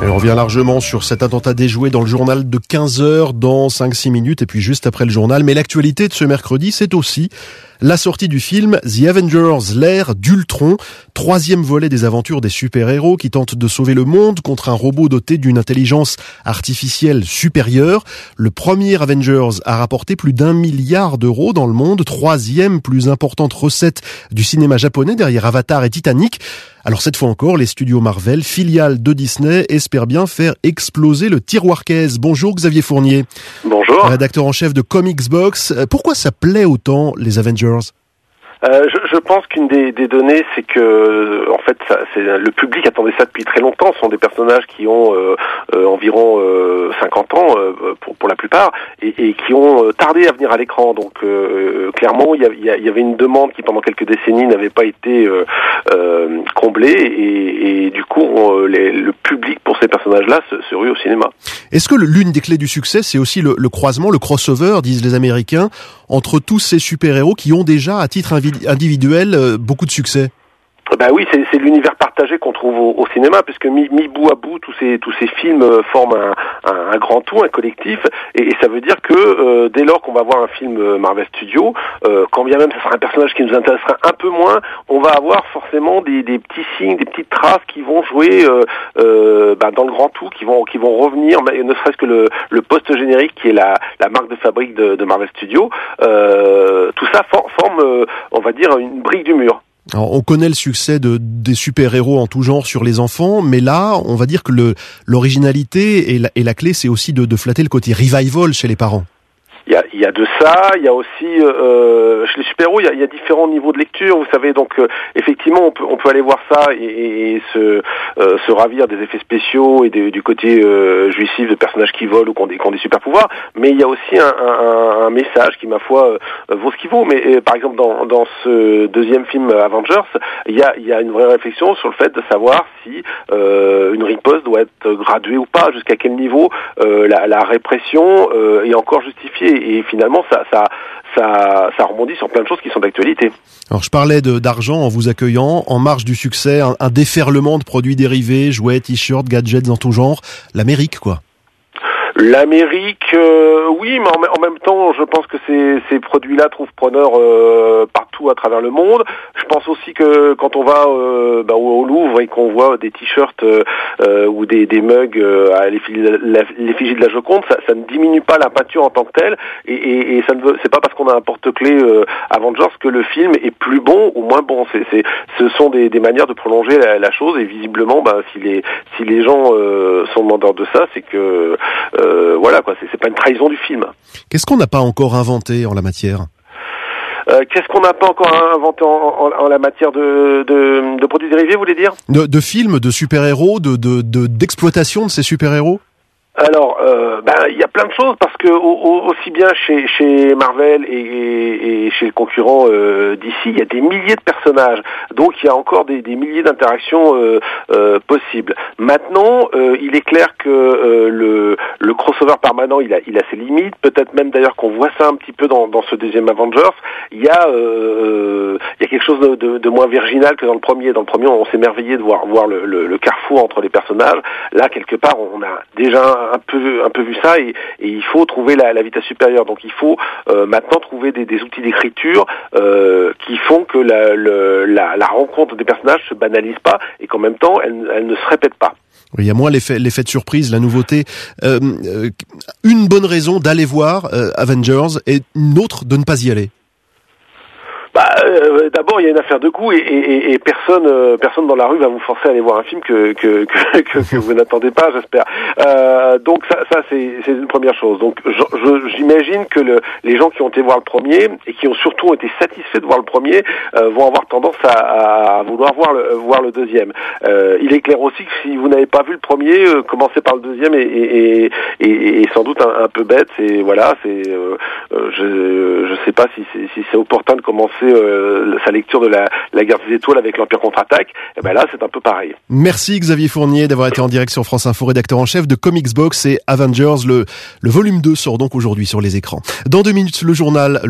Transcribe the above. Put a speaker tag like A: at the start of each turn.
A: Et on revient largement sur cet attentat déjoué dans le journal de 15h dans 5-6 minutes et puis juste après le journal. Mais l'actualité de ce mercredi, c'est aussi la sortie du film The Avengers, l'ère d'Ultron, 3e volet des aventures des super-héros qui tentent de sauver le monde contre un robot doté d'une intelligence artificielle supérieure. Le premier Avengers a rapporté plus d'1 milliard d'euros dans le monde, 3e plus importante recette du cinéma japonais derrière Avatar et Titanic. Alors cette fois encore, les studios Marvel, filiales de Disney, espèrent bien faire exploser le tiroir caisse. Bonjour Xavier Fournier.
B: Bonjour.
A: Rédacteur en chef de Comics Box. Pourquoi ça plaît autant, les Avengers ?
B: Je pense qu'une des données, c'est que en fait, le public attendait ça depuis très longtemps. Ce sont des personnages qui ont environ 50 ans pour la plupart et qui ont tardé à venir à l'écran. Donc clairement, il y avait une demande qui pendant quelques décennies n'avait pas été comblée et du coup, le public pour ces personnages-là se rue au cinéma.
A: Est-ce que l'une des clés du succès, c'est aussi le croisement, le crossover, disent les Américains, entre tous ces super-héros qui ont déjà, à titre individuel, beaucoup de succès?
B: Bah oui, c'est l'univers partagé qu'on trouve au cinéma, puisque mis bout à bout, tous ces films forment un grand tout, un collectif, et ça veut dire que dès lors qu'on va voir un film Marvel Studios, quand bien même ça sera un personnage qui nous intéressera un peu moins, on va avoir forcément des petits signes, des petites traces qui vont jouer dans le grand tout, qui vont revenir, ne serait-ce que le post-générique qui est la marque de fabrique de Marvel Studios. Tout ça forme, on va dire, une brique du mur.
A: Alors, on connaît le succès des super-héros en tout genre sur les enfants, mais là, on va dire que l'originalité et la clé, c'est aussi de flatter le côté revival chez les parents.
B: Il y a de ça, il y a aussi chez les super-héros, il y a différents niveaux de lecture, vous savez, donc effectivement on peut aller voir ça et se ravir des effets spéciaux et du côté jouissif de personnages qui volent ou qui ont des super pouvoirs, mais il y a aussi un message qui, ma foi, vaut ce qu'il vaut. Mais par exemple dans ce deuxième film Avengers, il y a une vraie réflexion sur le fait de savoir si une riposte doit être graduée ou pas, jusqu'à quel niveau la répression est encore justifiée. Et finalement, ça rebondit sur plein de choses qui sont d'actualité.
A: Alors, je parlais d'argent en vous accueillant. En marge du succès, un déferlement de produits dérivés, jouets, t-shirts, gadgets en tout genre. L'Amérique, quoi.
B: L'Amérique, oui, mais en même temps, je pense que ces produits-là trouvent preneur partout à travers le monde. Je pense aussi que quand on va au Louvre et qu'on voit des t-shirts ou des mugs à l'effigie de la Joconde, ça ne diminue pas la peinture en tant que telle, et c'est pas parce qu'on a un porte-clés Avengers que le film est plus bon ou moins bon. Ce sont des manières de prolonger la chose, et visiblement, si les gens sont demandeurs de ça, c'est que voilà quoi, c'est pas une trahison du film.
A: Qu'est-ce qu'on n'a pas encore inventé en la matière ?
B: Qu'est-ce qu'on n'a pas encore inventé en la matière de produits dérivés, vous voulez dire ?
A: De films, de super-héros, d'exploitation de ces super-héros ?
B: Alors, il y a plein de choses, parce que aussi bien chez Marvel et chez le concurrent DC, il y a des milliers de personnages, donc il y a encore des milliers d'interactions possibles. Maintenant, il est clair que le crossover permanent, il a ses limites. Peut-être même d'ailleurs qu'on voit ça un petit peu dans ce deuxième Avengers. Il y a quelque chose de moins virginal que dans le premier. Dans le premier, on s'est émerveillé de voir le carrefour entre les personnages. Là, quelque part, on a déjà un peu vu ça, et il faut trouver la vitesse supérieure. Donc il faut maintenant trouver des outils d'écriture qui font que la rencontre des personnages se banalise pas, et qu'en même temps elle ne se répète pas.
A: Il y a moins l'effet de surprise, la nouveauté. Une bonne raison d'aller voir Avengers et une autre de ne pas y aller.
B: D'abord, il y a une affaire de goût, et personne dans la rue va vous forcer à aller voir un film que vous n'attendez pas, j'espère. Donc ça c'est une première chose. Donc j'imagine que les gens qui ont été voir le premier et qui ont surtout été satisfaits de voir le premier vont avoir tendance à vouloir voir le deuxième. Il est clair aussi que si vous n'avez pas vu le premier, commencez par le deuxième et sans doute un peu bête. Je sais pas si c'est opportun de commencer sa lecture de la guerre des étoiles avec l'Empire contre-attaque. Et ben là, c'est un peu pareil.
A: Merci Xavier Fournier d'avoir été en direct sur France Info, rédacteur en chef de Comics Box et Avengers. Le volume 2 sort donc aujourd'hui sur les écrans. Dans 2 minutes, le journal.